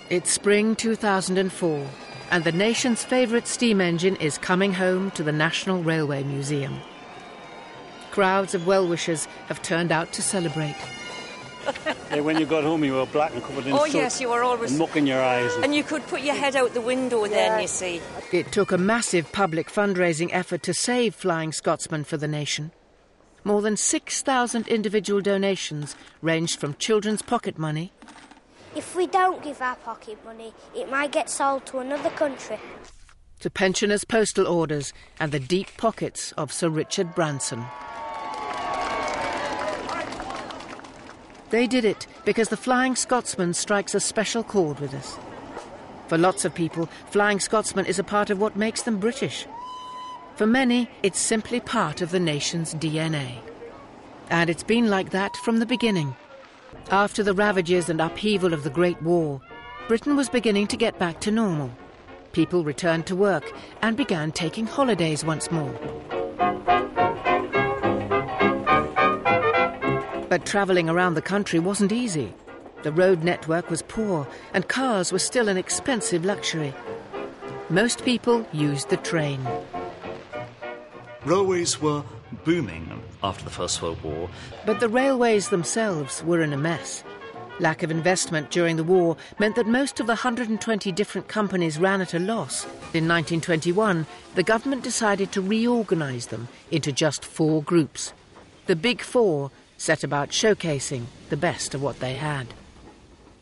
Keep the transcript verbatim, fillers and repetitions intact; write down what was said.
It's spring two thousand four, and the nation's favourite steam engine is coming home to the National Railway Museum. Crowds of well-wishers have turned out to celebrate. Yeah, when you got home, you were black and covered in Oh, soot yes, you were always... and muck in your eyes. And you could put your head out the window then, you see. It took a massive public fundraising effort to save Flying Scotsman for the nation. More than six thousand individual donations ranged from children's pocket money... If we don't give our pocket money, it might get sold to another country. ...to pensioners' postal orders and the deep pockets of Sir Richard Branson. They did it because the Flying Scotsman strikes a special chord with us. For lots of people, Flying Scotsman is a part of what makes them British. For many, it's simply part of the nation's D N A. And it's been like that from the beginning. After the ravages and upheaval of the Great War, Britain was beginning to get back to normal. People returned to work and began taking holidays once more. But travelling around the country wasn't easy. The road network was poor and cars were still an expensive luxury. Most people used the train. Railways were booming after the First World War. But the railways themselves were in a mess. Lack of investment during the war meant that most of the one hundred twenty different companies ran at a loss. In nineteen twenty-one, the government decided to reorganise them into just four groups. The Big Four set about showcasing the best of what they had.